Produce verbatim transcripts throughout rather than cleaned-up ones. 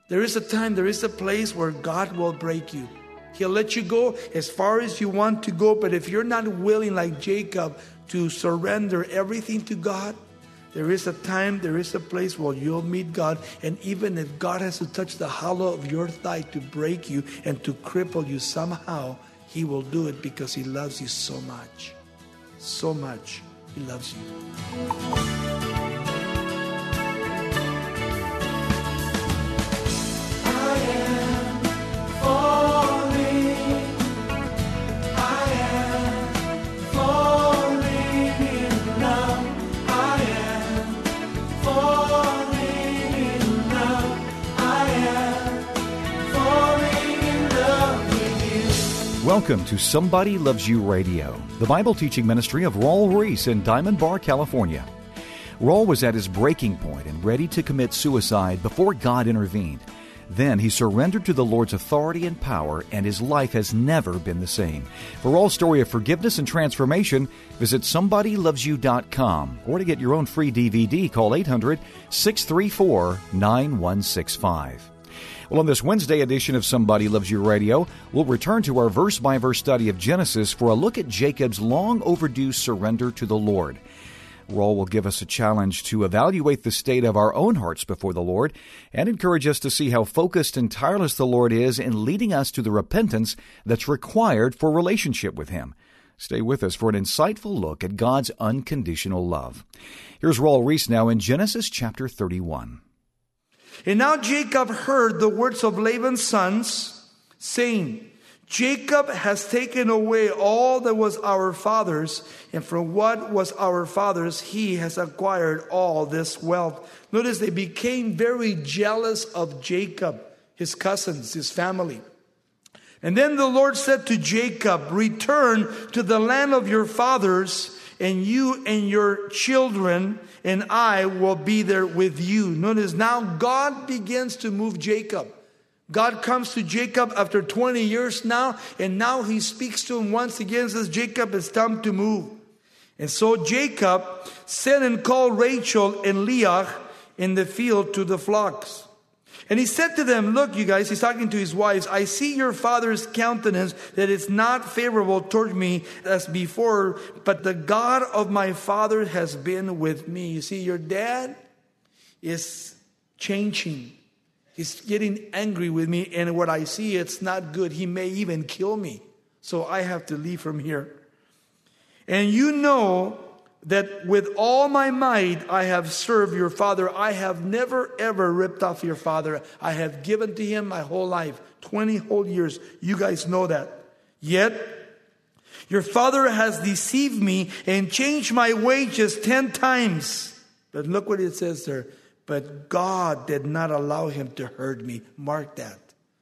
There is a time, there is a place where God will break you. He'll let you go as far as you want to go. But if you're not willing, like Jacob, to surrender everything to God, there is a time, there is a place where you'll meet God. And even if God has to touch the hollow of your thigh to break you and to cripple you somehow, He will do it because He loves you so much. So much. He loves you. Welcome to Somebody Loves You Radio, the Bible teaching ministry of Raul Reese in Diamond Bar, California. Raul was at his breaking point and ready to commit suicide before God intervened. Then he surrendered to the Lord's authority and power, and his life has never been the same. For Raul's story of forgiveness and transformation, visit somebody loves you dot com, or to get your own free D V D, call eight hundred, six three four, nine one six five. Well, on this Wednesday edition of Somebody Loves You Radio, we'll return to our verse-by-verse study of Genesis for a look at Jacob's long-overdue surrender to the Lord. Raul will give us a challenge to evaluate the state of our own hearts before the Lord and encourage us to see how focused and tireless the Lord is in leading us to the repentance that's required for relationship with Him. Stay with us for an insightful look at God's unconditional love. Here's Raul Reese now in Genesis chapter thirty-one. And now Jacob heard the words of Laban's sons, saying, Jacob has taken away all that was our father's, and from what was our father's, he has acquired all this wealth. Notice they became very jealous of Jacob, his cousins, his family. And then the Lord said to Jacob, return to the land of your fathers, and you and your children and I will be there with you. Notice now God begins to move Jacob. God comes to Jacob after twenty years now, and now He speaks to him once again and says, Jacob, it's time to move. And so Jacob sent and called Rachel and Leah in the field to the flocks. And he said to them, look, you guys, he's talking to his wives, I see your father's countenance, that it's not favorable toward me as before, but the God of my father has been with me. You see, your dad is changing. He's getting angry with me, and what I see, it's not good. He may even kill me. So I have to leave from here. And you know that with all my might I have served your father. I have never ever ripped off your father. I have given to him my whole life, twenty whole years. You guys know that. Yet your father has deceived me and changed my wages ten times. But look what it says there. But God did not allow him to hurt me. Mark that.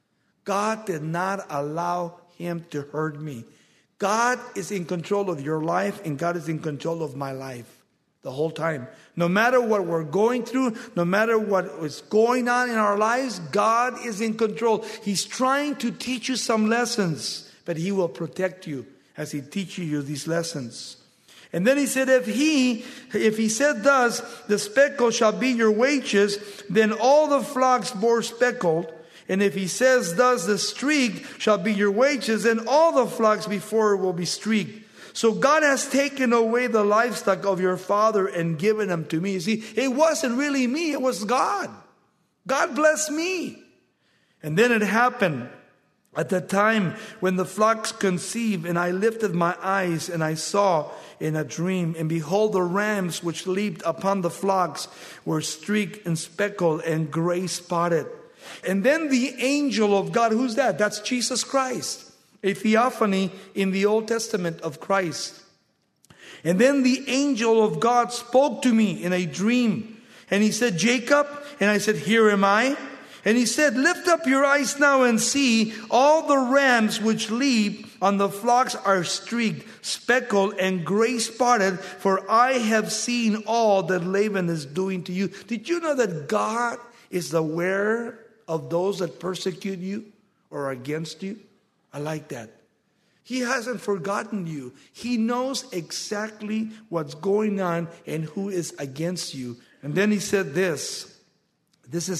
God did not allow him to hurt me. God is in control of your life, and God is in control of my life the whole time. No matter what we're going through, no matter what is going on in our lives, God is in control. He's trying to teach you some lessons, but He will protect you as He teaches you these lessons. And then He said, if he, if he said thus, the speckle shall be your wages, then all the flocks bore speckled. And if He says thus, the streak shall be your wages, and all the flocks before will be streaked. So God has taken away the livestock of your father and given them to me. You see, it wasn't really me, it was God. God blessed me. And then it happened at the time when the flocks conceived, and I lifted my eyes, and I saw in a dream, and behold, the rams which leaped upon the flocks were streaked and speckled and gray spotted. And then the angel of God, who's that? That's Jesus Christ. A theophany in the Old Testament of Christ. And then the angel of God spoke to me in a dream. And he said, Jacob. And I said, here am I. And he said, lift up your eyes now and see, all the rams which leap on the flocks are streaked, speckled, and gray spotted, for I have seen all that Laban is doing to you. Did you know that God is aware of those that persecute you or are against you? I like that. He hasn't forgotten you. He knows exactly what's going on and who is against you. And then he said this. This is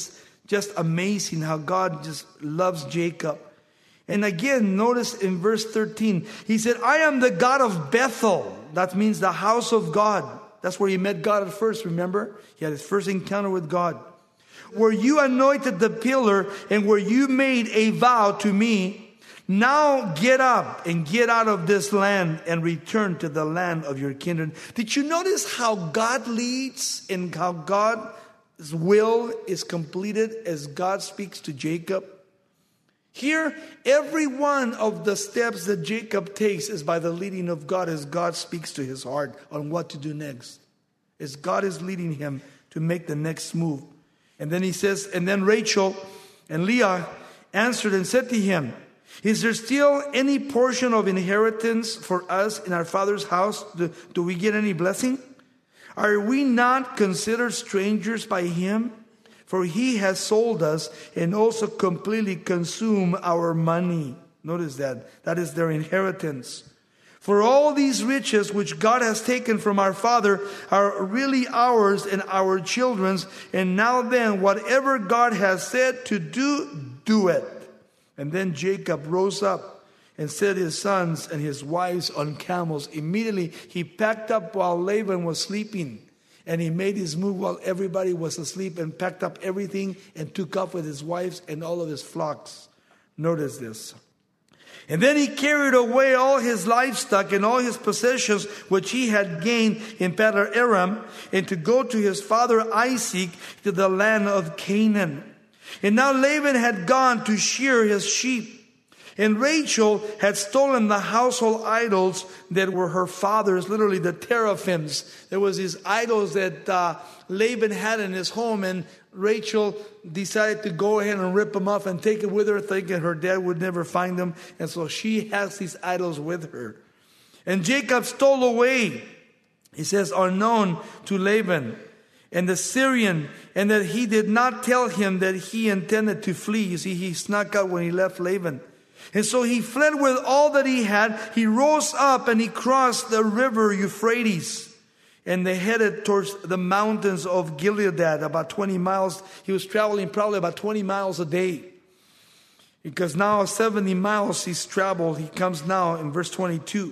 Just amazing how God just loves Jacob. And again, notice in verse thirteen, he said, I am the God of Bethel. That means the house of God. That's where he met God at first, remember? He had his first encounter with God. Where you anointed the pillar and where you made a vow to me, now get up and get out of this land and return to the land of your kindred. Did you notice how God leads and how God's will is completed as God speaks to Jacob? Here, every one of the steps that Jacob takes is by the leading of God as God speaks to his heart on what to do next. As God is leading him to make the next move. And then he says, and then Rachel and Leah answered and said to him, is there still any portion of inheritance for us in our father's house? Do, do we get any blessing? Are we not considered strangers by him? For he has sold us and also completely consumed our money. Notice that. That is their inheritance. For all these riches which God has taken from our father are really ours and our children's. And now then, whatever God has said to do, do it. And then Jacob rose up and set his sons and his wives on camels. Immediately he packed up while Laban was sleeping. And he made his move while everybody was asleep and packed up everything and took off with his wives and all of his flocks. Notice this. And then he carried away all his livestock and all his possessions which he had gained in Paddan Aram, and to go to his father Isaac to the land of Canaan. And now Laban had gone to shear his sheep. And Rachel had stolen the household idols that were her father's, literally the teraphims. There was these idols that uh, Laban had in his home, and Rachel decided to go ahead and rip them off and take it with her, thinking her dad would never find them. And so she has these idols with her. And Jacob stole away, he says, unknown to Laban and the Syrian, and that he did not tell him that he intended to flee. You see, he snuck out when he left Laban. And so he fled with all that he had. He rose up and he crossed the river Euphrates. And they headed towards the mountains of Gilead, about twenty miles. He was traveling probably about twenty miles a day. Because now seventy miles he's traveled. He comes now in verse twenty-two.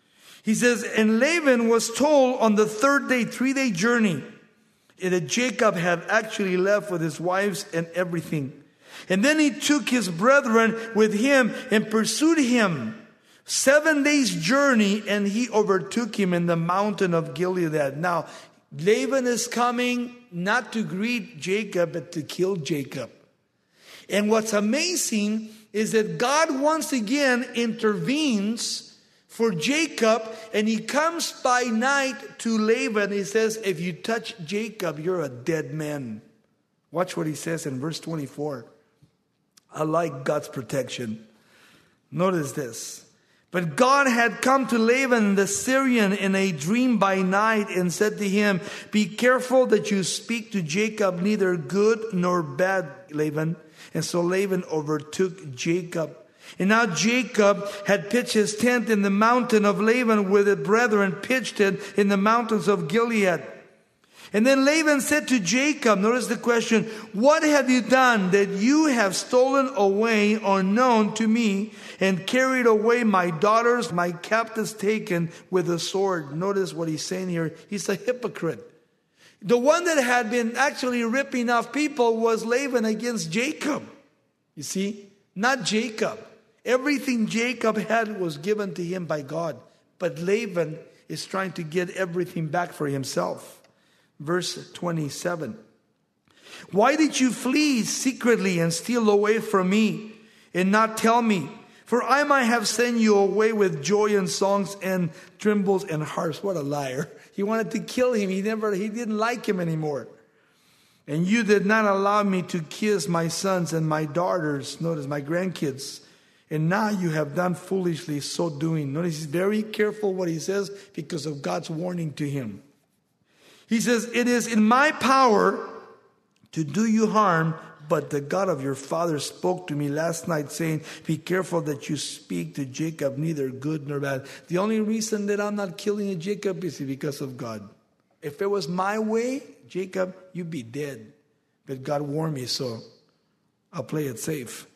He says, and Laban was told on the third day, three-day journey, that Jacob had actually left with his wives and everything. And then he took his brethren with him and pursued him. Seven days' journey, and he overtook him in the mountain of Gilead. Now, Laban is coming not to greet Jacob, but to kill Jacob. And what's amazing is that God once again intervenes for Jacob, and he comes by night to Laban. He says, if you touch Jacob, you're a dead man. Watch what he says in verse twenty-four. I like God's protection. Notice this. But God had come to Laban the Syrian in a dream by night and said to him, be careful that you speak to Jacob neither good nor bad, Laban. And so Laban overtook Jacob. And now Jacob had pitched his tent in the mountain of Laban with his brethren, pitched it in the mountains of Gilead. And then Laban said to Jacob, notice the question, what have you done that you have stolen away unknown to me and carried away my daughters, my captives taken with a sword? Notice what he's saying here. He's a hypocrite. The one that had been actually ripping off people was Laban against Jacob. You see, not Jacob. Everything Jacob had was given to him by God. But Laban is trying to get everything back for himself. Verse twenty-seven. Why did you flee secretly and steal away from me and not tell me? For I might have sent you away with joy and songs and timbrels and harps. What a liar. He wanted to kill him. He never, he didn't like him anymore. And you did not allow me to kiss my sons and my daughters. Notice my grandkids. And now you have done foolishly so doing. Notice he's very careful what he says because of God's warning to him. He says, it is in my power to do you harm, but the God of your father spoke to me last night saying, be careful that you speak to Jacob neither good nor bad. The only reason that I'm not killing Jacob is because of God. If it was my way, Jacob, you'd be dead. But God warned me so. I'll play it safe.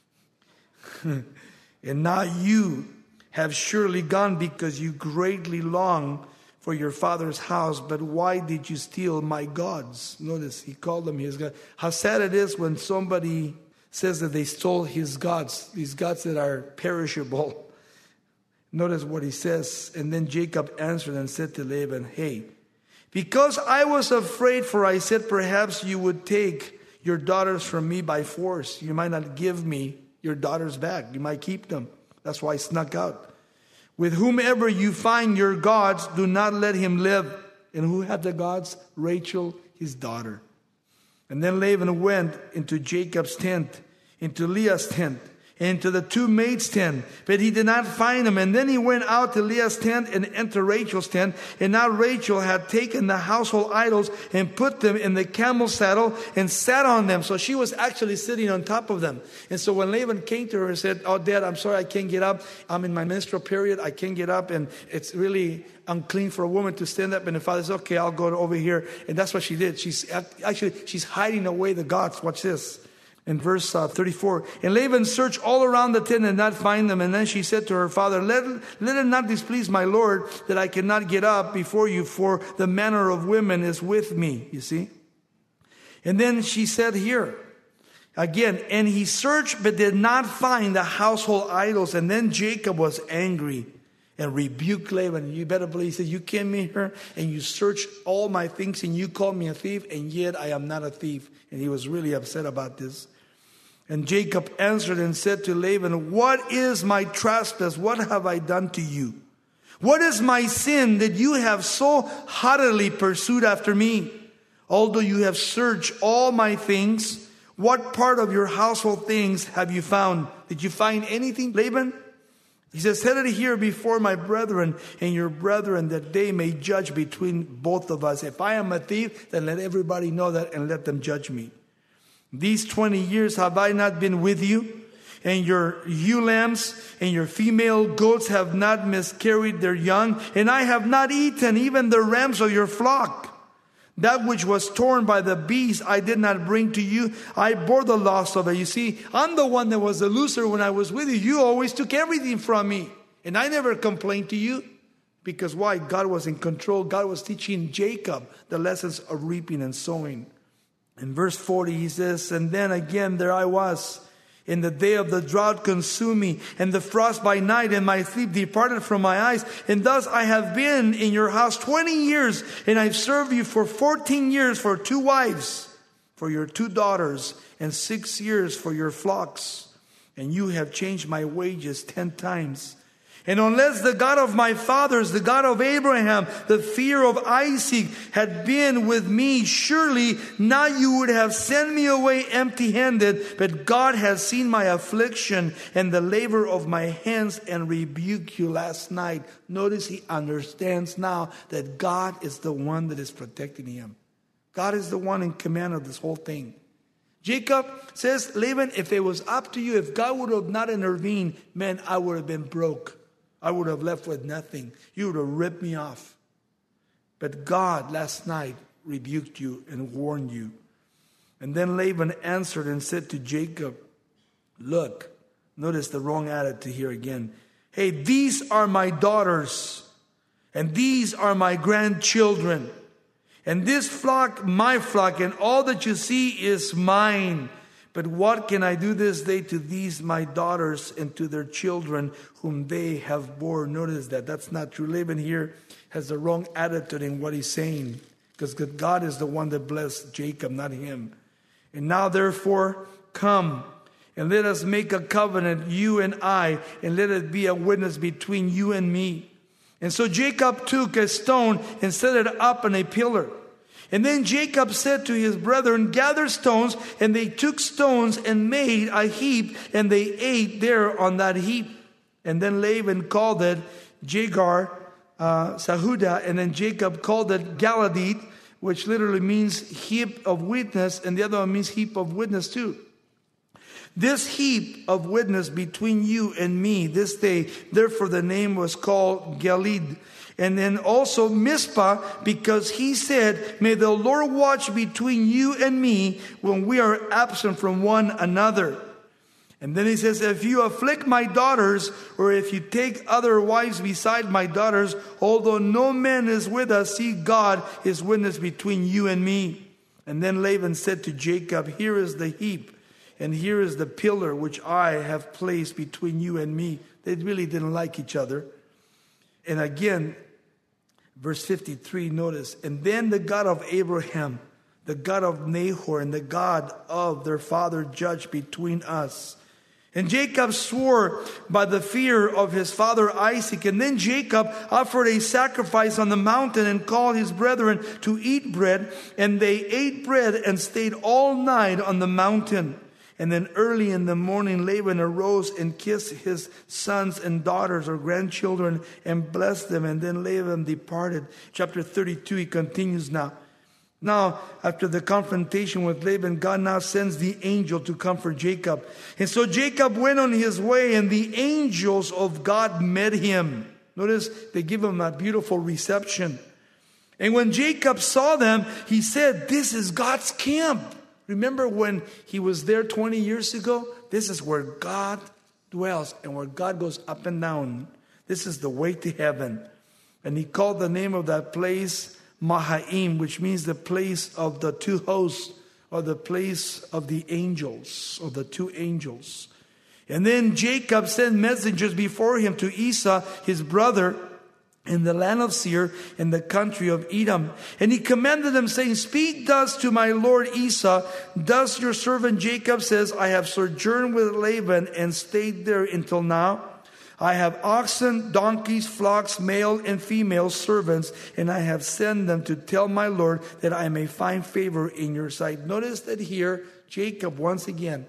And now you have surely gone because you greatly long for your father's house. But why did you steal my gods? Notice he called them his gods. How sad it is when somebody says that they stole his gods, these gods that are perishable. Notice what he says. And then Jacob answered and said to Laban, hey, because I was afraid, for I said, perhaps you would take your daughters from me by force. You might not give me your daughters back. You might keep them. That's why I snuck out. With whomever you find your gods, do not let him live. And who had the gods? Rachel, his daughter. And then Laban went into Jacob's tent, into Leah's tent, into the two maids' tent, but he did not find them. And then he went out to Leah's tent and entered Rachel's tent. And now Rachel had taken the household idols and put them in the camel saddle and sat on them. So she was actually sitting on top of them. And so when Laban came to her and said, oh, Dad, I'm sorry, I can't get up. I'm in my menstrual period. I can't get up. And it's really unclean for a woman to stand up. And the father says, okay, I'll go over here. And that's what she did. She's actually, she's hiding away the gods. Watch this. In verse uh, thirty-four, and Laban searched all around the tent and did not find them. And then she said to her father, let, let it not displease my Lord that I cannot get up before you, for the manner of women is with me. You see? And then she said here, again, and he searched but did not find the household idols. And then Jacob was angry and rebuked Laban. You better believe, he said, you came in here and you searched all my things and you called me a thief, and yet I am not a thief. And he was really upset about this. And Jacob answered and said to Laban, what is my trespass? What have I done to you? What is my sin that you have so haughtily pursued after me? Although you have searched all my things, what part of your household things have you found? Did you find anything, Laban? He says, set it here before my brethren and your brethren, that they may judge between both of us. If I am a thief, then let everybody know that and let them judge me. These twenty years have I not been with you, and your ewe lambs and your female goats have not miscarried their young, and I have not eaten even the rams of your flock. That which was torn by the beast I did not bring to you. I bore the loss of it. You see, I'm the one that was the loser when I was with you. You always took everything from me. And I never complained to you. Because why? God was in control. God was teaching Jacob the lessons of reaping and sowing. In verse forty, he says, and then again there I was, in the day of the drought consumed me, and the frost by night, and my sleep departed from my eyes. And thus I have been in your house twenty years, and I've served you for fourteen years for two wives, for your two daughters, and six years for your flocks. And you have changed my wages ten times. And unless the God of my fathers, the God of Abraham, the fear of Isaac had been with me, surely now you would have sent me away empty-handed. But God has seen my affliction and the labor of my hands and rebuked you last night. Notice he understands now that God is the one that is protecting him. God is the one in command of this whole thing. Jacob says, Laban, if it was up to you, if God would have not intervened, man, I would have been broke. I would have left with nothing. You would have ripped me off. But God last night rebuked you and warned you. And then Laban answered and said to Jacob, look, notice the wrong attitude here again. Hey, these are my daughters, and these are my grandchildren. And this flock, my flock, and all that you see is mine. But what can I do this day to these my daughters and to their children whom they have borne? Notice that. That's not true. Laban here has the wrong attitude in what he's saying. Because God is the one that blessed Jacob, not him. And now therefore, come and let us make a covenant, you and I, and let it be a witness between you and me. And so Jacob took a stone and set it up on a pillar. And then Jacob said to his brethren, gather stones. And they took stones and made a heap, and they ate there on that heap. And then Laban called it Jagar uh, Sahuda, and then Jacob called it Galadid, which literally means heap of witness, and the other one means heap of witness too. This heap of witness between you and me this day, therefore the name was called Gilead. And then also Mizpah, because he said, may the Lord watch between you and me when we are absent from one another. And then he says, if you afflict my daughters, or if you take other wives beside my daughters, although no man is with us, see, God is witness between you and me. And then Laban said to Jacob, here is the heap, and here is the pillar which I have placed between you and me. They really didn't like each other. And again, verse fifty-three, notice, and then the God of Abraham, the God of Nahor, and the God of their father judged between us. And Jacob swore by the fear of his father Isaac. And then Jacob offered a sacrifice on the mountain and called his brethren to eat bread. And they ate bread and stayed all night on the mountain. And then early in the morning, Laban arose and kissed his sons and daughters or grandchildren and blessed them. And then Laban departed. Chapter thirty-two, he continues now. Now, after the confrontation with Laban, God now sends the angel to comfort Jacob. And so Jacob went on his way, and the angels of God met him. Notice they give him a beautiful reception. And when Jacob saw them, he said, this is God's camp. Remember when he was there twenty years ago? This is where God dwells and where God goes up and down. This is the way to heaven. And he called the name of that place Mahaim, which means the place of the two hosts, or the place of the angels, or the two angels. And then Jacob sent messengers before him to Esau, his brother, in the land of Seir, in the country of Edom. And he commanded them, saying, speak thus to my lord Esau, thus your servant Jacob says, I have sojourned with Laban and stayed there until now. I have oxen, donkeys, flocks, male and female servants, and I have sent them to tell my Lord that I may find favor in your sight. Notice that here, Jacob, once again,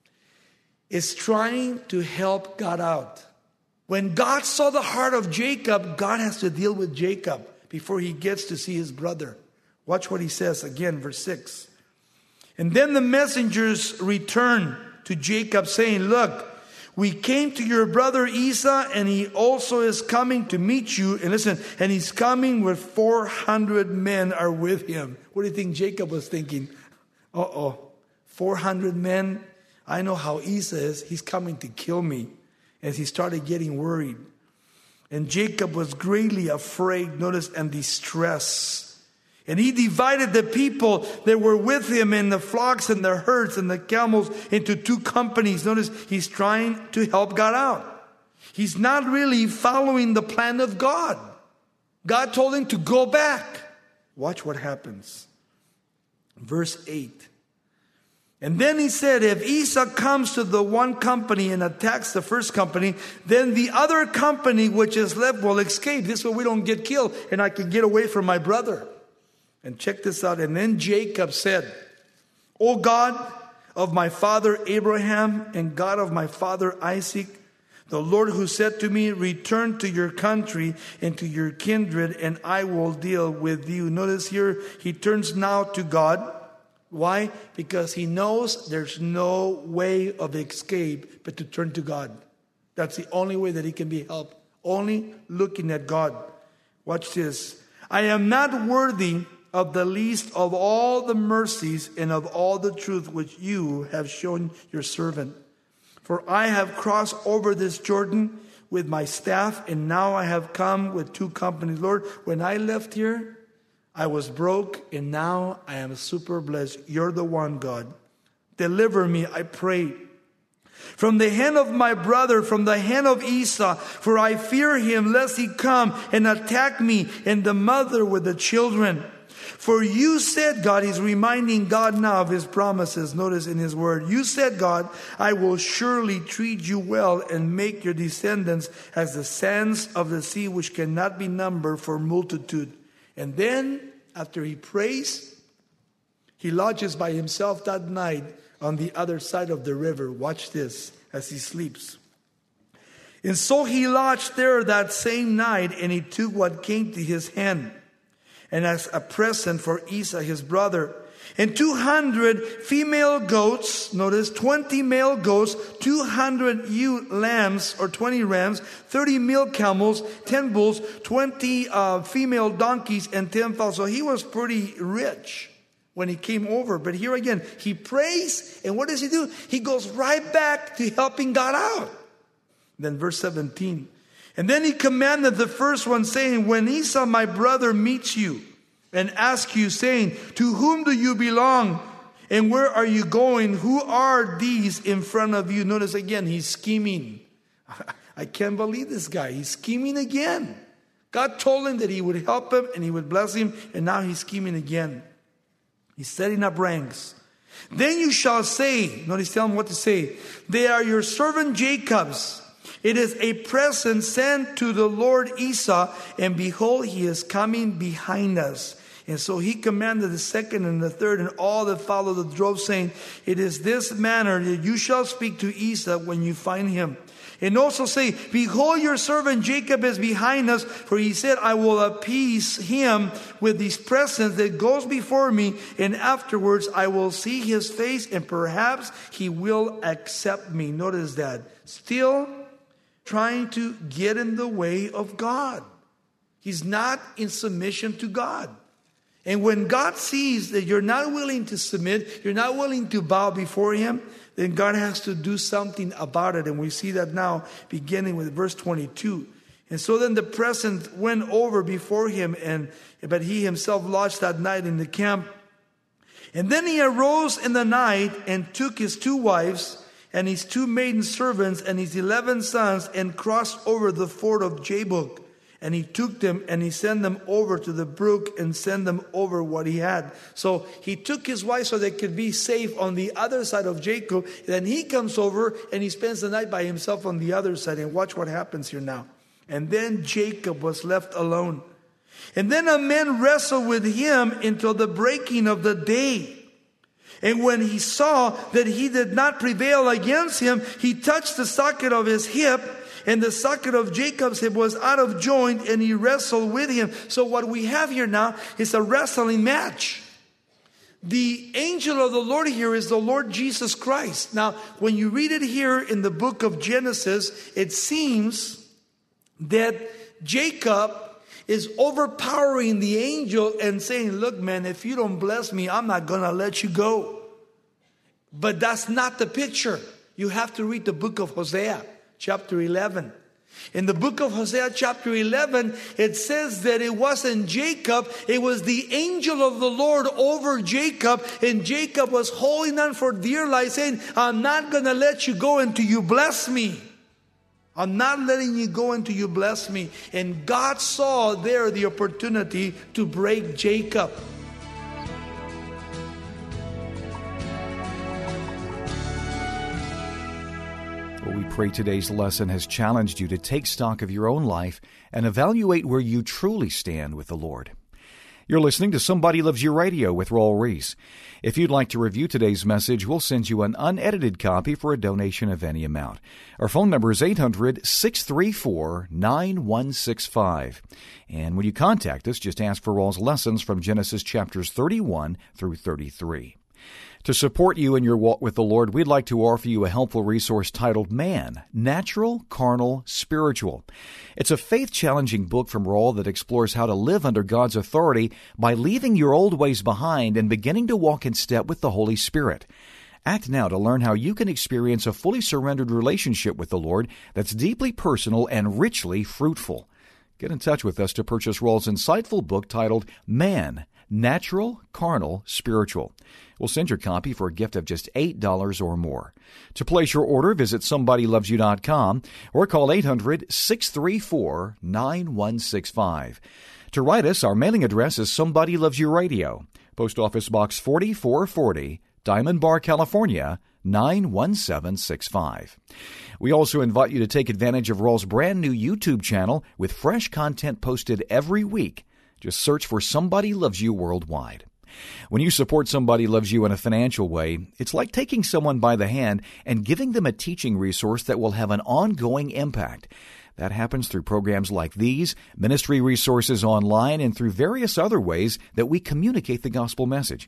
is trying to help God out. When God saw the heart of Jacob, God has to deal with Jacob before he gets to see his brother. Watch what he says again, verse six. And then the messengers returned to Jacob, saying, look, we came to your brother Esau, and he also is coming to meet you. And listen, and he's coming with four hundred men are with him. What do you think Jacob was thinking? Uh-oh, four hundred men? I know how Esau is. He's coming to kill me. As he started getting worried. And Jacob was greatly afraid, notice, and distressed. And he divided the people that were with him in the flocks and the herds and the camels into two companies. Notice, he's trying to help God out. He's not really following the plan of God. God told him to go back. Watch what happens. Verse eight. And then he said, if Esau comes to the one company and attacks the first company, then the other company which is left will escape. This way we don't get killed and I can get away from my brother. And check this out. And then Jacob said, O God of my father Abraham and God of my father Isaac, the Lord who said to me, return to your country and to your kindred, and I will deal with you. Notice here, he turns now to God. Why? Because he knows there's no way of escape but to turn to God. That's the only way that he can be helped. Only looking at God. Watch this. I am not worthy of the least of all the mercies and of all the truth which you have shown your servant. For I have crossed over this Jordan with my staff, and now I have come with two companies. Lord, when I left here, I was broke, and now I am super blessed. You're the one, God. Deliver me, I pray, from the hand of my brother, from the hand of Esau, for I fear him, lest he come and attack me and the mother with the children. For you said, God, he's reminding God now of his promises. Notice in his word, you said, God, I will surely treat you well and make your descendants as the sands of the sea, which cannot be numbered for multitude. And then, after he prays, he lodges by himself that night on the other side of the river. Watch this as he sleeps. And so he lodged there that same night, and he took what came to his hand, and as a present for Esau his brother, and two hundred female goats, notice twenty male goats, two hundred ewe lambs or twenty rams, thirty male camels, ten bulls, twenty uh, female donkeys, and ten fowls. So he was pretty rich when he came over. But here again, he prays, and what does he do? He goes right back to helping God out. Then verse seventeen. And then he commanded the first one, saying, when Esau my brother meets you, and ask you, saying, to whom do you belong? And where are you going? Who are these in front of you? Notice again, he's scheming. I can't believe this guy. He's scheming again. God told him that he would help him and he would bless him. And now he's scheming again. He's setting up ranks. Then you shall say, notice, tell him what to say. They are your servant Jacob's. It is a present sent to the Lord Esau. And behold, he is coming behind us. And so he commanded the second and the third and all that followed the drove, saying, it is this manner that you shall speak to Esau when you find him. And also say, behold, your servant Jacob is behind us, for he said, I will appease him with these presents that goes before me, and afterwards I will see his face, and perhaps he will accept me. Notice that. Still trying to get in the way of God. He's not in submission to God. And when God sees that you're not willing to submit, you're not willing to bow before him, then God has to do something about it. And we see that now beginning with verse twenty-two. And so then the present went over before him, and but he himself lodged that night in the camp. And then he arose in the night and took his two wives and his two maiden servants and his eleven sons and crossed over the ford of Jabbok. And he took them and he sent them over to the brook and sent them over what he had. So he took his wife so they could be safe on the other side of Jacob. Then he comes over and he spends the night by himself on the other side. And watch what happens here now. And then Jacob was left alone. And then a man wrestled with him until the breaking of the day. And when he saw that he did not prevail against him, he touched the socket of his hip. And the socket of Jacob's hip was out of joint, and he wrestled with him. So what we have here now is a wrestling match. The angel of the Lord here is the Lord Jesus Christ. Now, when you read it here in the book of Genesis, it seems that Jacob is overpowering the angel and saying, look, man, if you don't bless me, I'm not going to let you go. But that's not the picture. You have to read the book of Hosea. Chapter eleven. In the book of Hosea chapter eleven, it says that it wasn't Jacob, it was the angel of the Lord over Jacob, and Jacob was holding on for dear life, saying, I'm not going to let you go until you bless me. I'm not letting you go until you bless me. And God saw there the opportunity to break Jacob. We pray today's lesson has challenged you to take stock of your own life and evaluate where you truly stand with the Lord. You're listening to Somebody Loves You Radio with Raul Ries. If you'd like to review today's message, we'll send you an unedited copy for a donation of any amount. Our phone number is eight hundred, six three four, nine one six five. And when you contact us, just ask for Raul's lessons from Genesis chapters thirty-one through thirty-three. To support you in your walk with the Lord, we'd like to offer you a helpful resource titled Man, Natural, Carnal, Spiritual. It's a faith-challenging book from Raul that explores how to live under God's authority by leaving your old ways behind and beginning to walk in step with the Holy Spirit. Act now to learn how you can experience a fully surrendered relationship with the Lord that's deeply personal and richly fruitful. Get in touch with us to purchase Raul's insightful book titled Man, Natural, Carnal, Spiritual. We'll send your copy for a gift of just eight dollars or more. To place your order, visit somebody loves you dot com or call eight hundred, six three four, nine one six five. To write us, our mailing address is Somebody Loves You Radio, Post Office Box forty-four forty, Diamond Bar, California, nine one seven six five. We also invite you to take advantage of Raul's brand new YouTube channel with fresh content posted every week. Just search for Somebody Loves You Worldwide. When you support Somebody Loves You in a financial way, it's like taking someone by the hand and giving them a teaching resource that will have an ongoing impact. That happens through programs like these, ministry resources online, and through various other ways that we communicate the gospel message.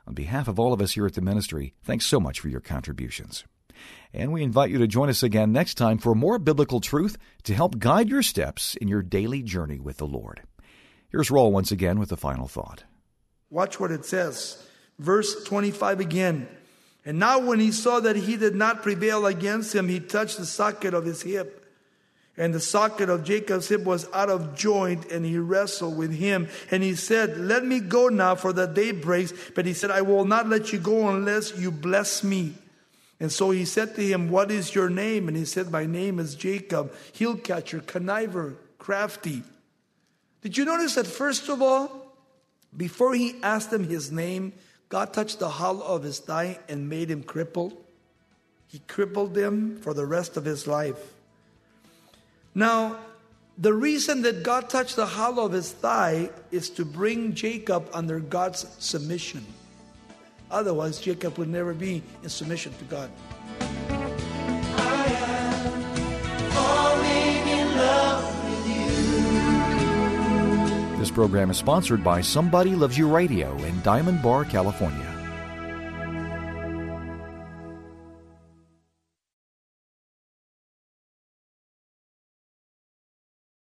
On behalf of all of us here at the ministry, thanks so much for your contributions. And we invite you to join us again next time for more biblical truth to help guide your steps in your daily journey with the Lord. Here's Raul once again with the final thought. Watch what it says. Verse twenty-five again. And now when he saw that he did not prevail against him, he touched the socket of his hip. And the socket of Jacob's hip was out of joint, and he wrestled with him. And he said, let me go now, for the day breaks. But he said, I will not let you go unless you bless me. And so he said to him, what is your name? And he said, my name is Jacob, heel catcher, conniver, crafty. Did you notice that first of all, before he asked him his name, God touched the hollow of his thigh and made him crippled? He crippled him for the rest of his life. Now, the reason that God touched the hollow of his thigh is to bring Jacob under God's submission. Otherwise, Jacob would never be in submission to God. I am falling in love with you. This program is sponsored by Somebody Loves You Radio in Diamond Bar, California.